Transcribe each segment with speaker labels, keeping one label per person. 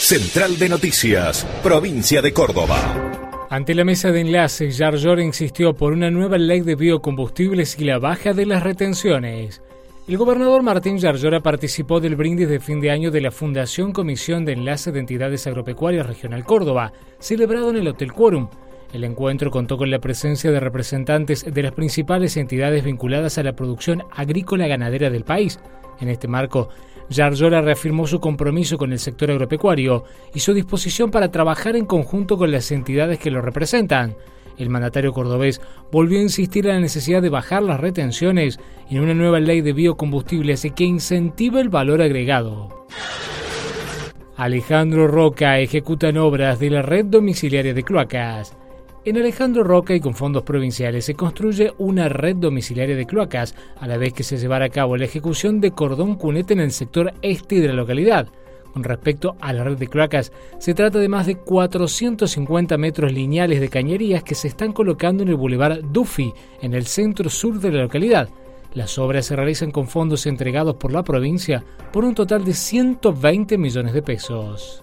Speaker 1: Central de Noticias, provincia de Córdoba.
Speaker 2: Ante la mesa de enlace, Yarlora insistió por una nueva ley de biocombustibles y la baja de las retenciones. El gobernador Martín Yarlora participó del brindis de fin de año de la Fundación Comisión de Enlace de Entidades Agropecuarias Regional Córdoba, celebrado en el Hotel Quórum. El encuentro contó con la presencia de representantes de las principales entidades vinculadas a la producción agrícola ganadera del país. En este marco, Yarlora reafirmó su compromiso con el sector agropecuario y su disposición para trabajar en conjunto con las entidades que lo representan. El mandatario cordobés volvió a insistir en la necesidad de bajar las retenciones y en una nueva ley de biocombustibles que incentive el valor agregado. Alejandro Roca ejecutan obras de la red domiciliaria de cloacas. En Alejandro Roca y con fondos provinciales se construye una red domiciliaria de cloacas, a la vez que se llevará a cabo la ejecución de cordón cuneta en el sector este de la localidad. Con respecto a la red de cloacas, se trata de más de 450 metros lineales de cañerías que se están colocando en el Boulevard Duffy, en el centro sur de la localidad. Las obras se realizan con fondos entregados por la provincia por un total de 120 millones de pesos.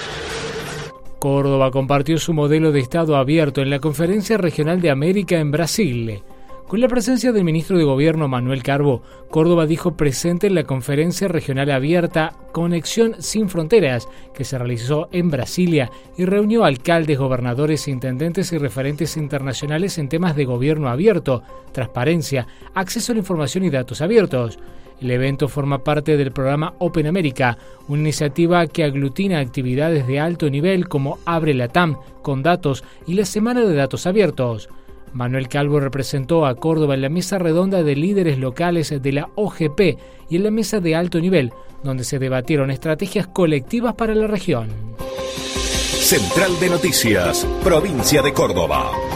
Speaker 2: Córdoba compartió su modelo de Estado abierto en la Conferencia Regional de América en Brasil. Con la presencia del ministro de Gobierno Manuel Carbo, Córdoba dijo presente en la Conferencia Regional Abierta Conexión Sin Fronteras, que se realizó en Brasilia y reunió a alcaldes, gobernadores, intendentes y referentes internacionales en temas de gobierno abierto, transparencia, acceso a la información y datos abiertos. El evento forma parte del programa Open America, una iniciativa que aglutina actividades de alto nivel como Abre Latam, con datos y la Semana de Datos Abiertos. Manuel Calvo representó a Córdoba en la mesa redonda de líderes locales de la OGP y en la mesa de alto nivel, donde se debatieron estrategias colectivas para la región.
Speaker 1: Central de Noticias, provincia de Córdoba.